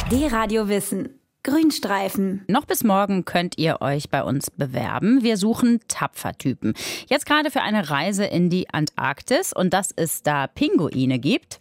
D-Radio Wissen. Grünstreifen. Noch bis morgen könnt ihr euch bei uns bewerben. Wir suchen Tapfertypen. Jetzt gerade für eine Reise in die Antarktis. Und dass es da Pinguine gibt.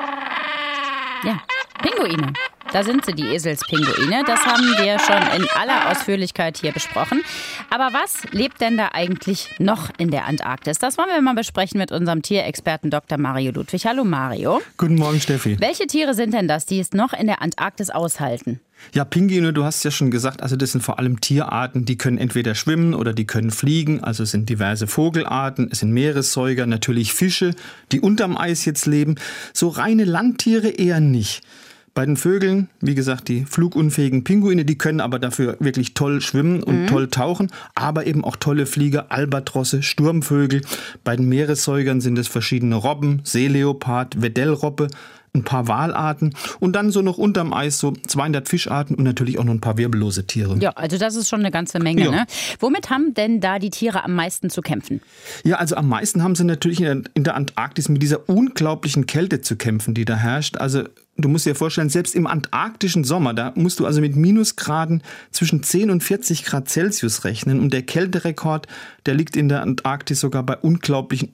Ja, Pinguine. Da sind sie, die Eselspinguine. Das haben wir schon in aller Ausführlichkeit hier besprochen. Aber was lebt denn da eigentlich noch in der Antarktis? Das wollen wir mal besprechen mit unserem Tierexperten Dr. Mario Ludwig. Hallo Mario. Guten Morgen, Steffi. Welche Tiere sind denn das, die es noch in der Antarktis aushalten? Ja, Pinguine, du hast ja schon gesagt, also das sind vor allem Tierarten, die können entweder schwimmen oder die können fliegen. Also es sind diverse Vogelarten, es sind Meeressäuger, natürlich Fische, die unterm Eis jetzt leben. So reine Landtiere eher nicht. Bei den Vögeln, wie gesagt, die flugunfähigen Pinguine, die können aber dafür wirklich toll schwimmen und toll tauchen, aber eben auch tolle Flieger, Albatrosse, Sturmvögel. Bei den Meeressäugern sind es verschiedene Robben, Seeleopard, Weddellrobbe, ein paar Walarten und dann so noch unterm Eis so 200 Fischarten und natürlich auch noch ein paar wirbellose Tiere. Ja, also das ist schon eine ganze Menge. Ja. Ne? Womit haben denn da die Tiere am meisten zu kämpfen? Ja, also am meisten haben sie natürlich in der Antarktis mit dieser unglaublichen Kälte zu kämpfen, die da herrscht. Also du musst dir vorstellen, selbst im antarktischen Sommer, da musst du also mit Minusgraden zwischen 10 und 40 Grad Celsius rechnen. Und der Kälterekord, der liegt in der Antarktis sogar bei unglaublichen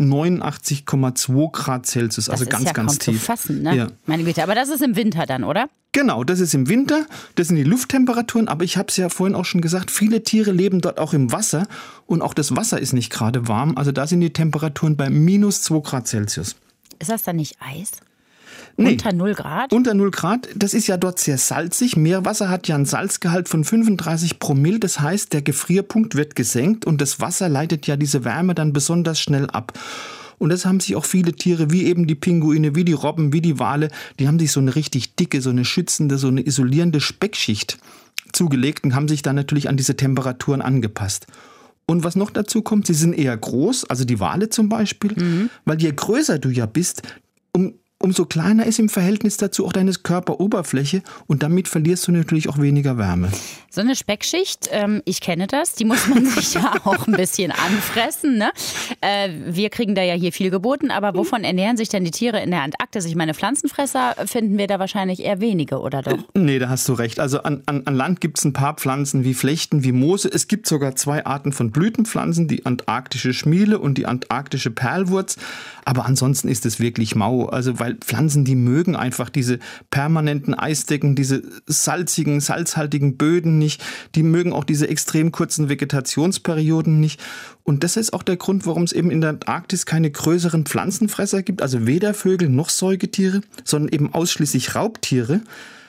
89,2 Grad Celsius. Also ganz, ganz tief. Das ist ja kaum zu fassen, ne? Ja. Meine Güte, aber das ist im Winter dann, oder? Genau, das ist im Winter, das sind die Lufttemperaturen, aber ich habe es ja vorhin auch schon gesagt, viele Tiere leben dort auch im Wasser und auch das Wasser ist nicht gerade warm. Also da sind die Temperaturen bei minus 2 Grad Celsius. Ist das dann nicht Eis? Nee, unter 0 Grad? Unter 0 Grad, das ist ja dort sehr salzig. Meerwasser hat ja einen Salzgehalt von 35 Promille. Das heißt, der Gefrierpunkt wird gesenkt und das Wasser leitet ja diese Wärme dann besonders schnell ab. Und das haben sich auch viele Tiere, wie eben die Pinguine, wie die Robben, wie die Wale, die haben sich so eine richtig dicke, so eine schützende, so eine isolierende Speckschicht zugelegt und haben sich dann natürlich an diese Temperaturen angepasst. Und was noch dazu kommt, sie sind eher groß, also die Wale zum Beispiel, weil je größer du ja bist, umso kleiner ist im Verhältnis dazu auch deine Körperoberfläche und damit verlierst du natürlich auch weniger Wärme. So eine Speckschicht, ich kenne das, die muss man sich ja auch ein bisschen anfressen. Ne? Wir kriegen da ja hier viel geboten, aber wovon ernähren sich denn die Tiere in der Antarktis? Ich meine, Pflanzenfresser finden wir da wahrscheinlich eher wenige, oder doch? Nee, da hast du recht. Also an Land gibt es ein paar Pflanzen wie Flechten, wie Moose. Es gibt sogar 2 Arten von Blütenpflanzen, die antarktische Schmiele und die antarktische Perlwurz. Aber ansonsten ist es wirklich mau. Also weil Pflanzen, die mögen einfach diese permanenten Eisdecken, diese salzigen, salzhaltigen Böden nicht. Die mögen auch diese extrem kurzen Vegetationsperioden nicht. Und das ist auch der Grund, warum es eben in der Antarktis keine größeren Pflanzenfresser gibt. Also weder Vögel noch Säugetiere, sondern eben ausschließlich Raubtiere.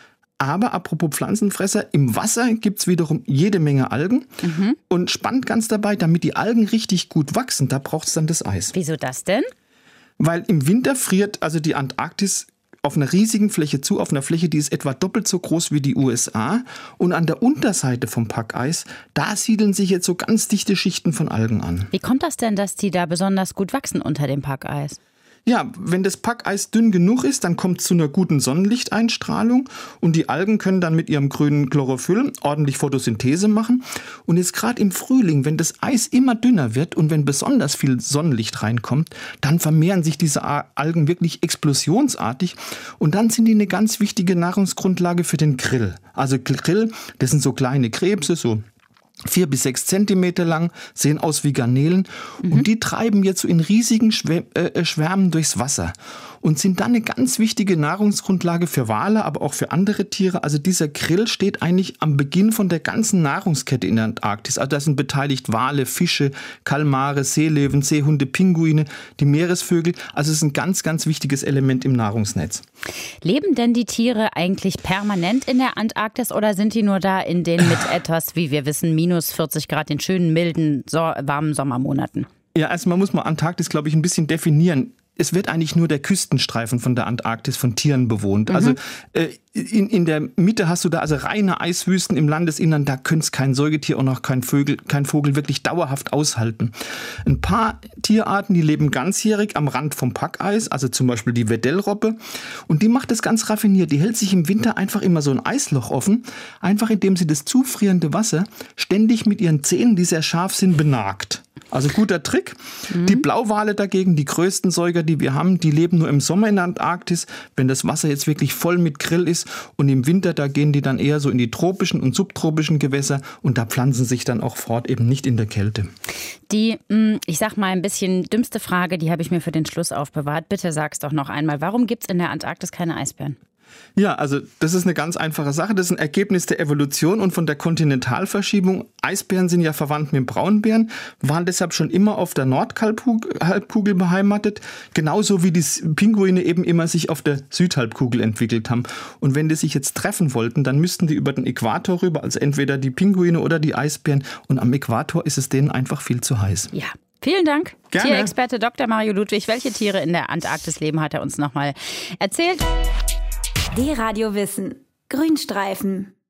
Aber apropos Pflanzenfresser, im Wasser gibt es wiederum jede Menge Algen. Und spannend ganz dabei, damit die Algen richtig gut wachsen, da braucht es dann das Eis. Wieso das denn? Weil im Winter friert also die Antarktis auf einer riesigen Fläche zu, auf einer Fläche, die ist etwa doppelt so groß wie die USA. Und an der Unterseite vom Packeis, da siedeln sich jetzt so ganz dichte Schichten von Algen an. Wie kommt das denn, dass die da besonders gut wachsen unter dem Packeis? Ja, wenn das Packeis dünn genug ist, dann kommt es zu einer guten Sonnenlichteinstrahlung und die Algen können dann mit ihrem grünen Chlorophyll ordentlich Photosynthese machen. Und jetzt gerade im Frühling, wenn das Eis immer dünner wird und wenn besonders viel Sonnenlicht reinkommt, dann vermehren sich diese Algen wirklich explosionsartig und dann sind die eine ganz wichtige Nahrungsgrundlage für den Krill. Also Krill, das sind so kleine Krebse, so 4 bis 6 Zentimeter lang, sehen aus wie Garnelen und die treiben jetzt so in riesigen Schwärmen durchs Wasser und sind dann eine ganz wichtige Nahrungsgrundlage für Wale, aber auch für andere Tiere. Also dieser Krill steht eigentlich am Beginn von der ganzen Nahrungskette in der Antarktis. Also da sind beteiligt Wale, Fische, Kalmare, Seelöwen, Seehunde, Pinguine, die Meeresvögel. Also es ist ein ganz, ganz wichtiges Element im Nahrungsnetz. Leben denn die Tiere eigentlich permanent in der Antarktis oder sind die nur da in den mit etwas, wie wir wissen, minus 40 Grad, den schönen, milden, warmen Sommermonaten? Ja, erstmal muss man Antarktis, glaube ich, ein bisschen definieren. Es wird eigentlich nur der Küstenstreifen von der Antarktis von Tieren bewohnt. Also in der Mitte hast du da also reine Eiswüsten im Landesinnern. Da könnte es kein Säugetier und auch kein Vogel wirklich dauerhaft aushalten. Ein paar Tierarten, die leben ganzjährig am Rand vom Packeis, also zum Beispiel die Weddellrobbe. Und die macht es ganz raffiniert. Die hält sich im Winter einfach immer so ein Eisloch offen, einfach indem sie das zufrierende Wasser ständig mit ihren Zähnen, die sehr scharf sind, benagt. Also guter Trick. Die Blauwale dagegen, die größten Säuger, die wir haben, die leben nur im Sommer in der Antarktis, wenn das Wasser jetzt wirklich voll mit Krill ist. Und im Winter, da gehen die dann eher so in die tropischen und subtropischen Gewässer und da pflanzen sich dann auch fort, eben nicht in der Kälte. Die, ich sag mal, ein bisschen dümmste Frage, die habe ich mir für den Schluss aufbewahrt. Bitte sag's doch noch einmal. Warum gibt's in der Antarktis keine Eisbären? Ja, also das ist eine ganz einfache Sache. Das ist ein Ergebnis der Evolution und von der Kontinentalverschiebung. Eisbären sind ja verwandt mit dem Braunbären, waren deshalb schon immer auf der Nordhalbkugel beheimatet, genauso wie die Pinguine eben immer sich auf der Südhalbkugel entwickelt haben. Und wenn die sich jetzt treffen wollten, dann müssten die über den Äquator rüber, also entweder die Pinguine oder die Eisbären. Und am Äquator ist es denen einfach viel zu heiß. Ja. Vielen Dank. Gerne. Tierexperte Dr. Mario Ludwig. Welche Tiere in der Antarktis leben, hat er uns nochmal erzählt. D-Radio Wissen. Grünstreifen.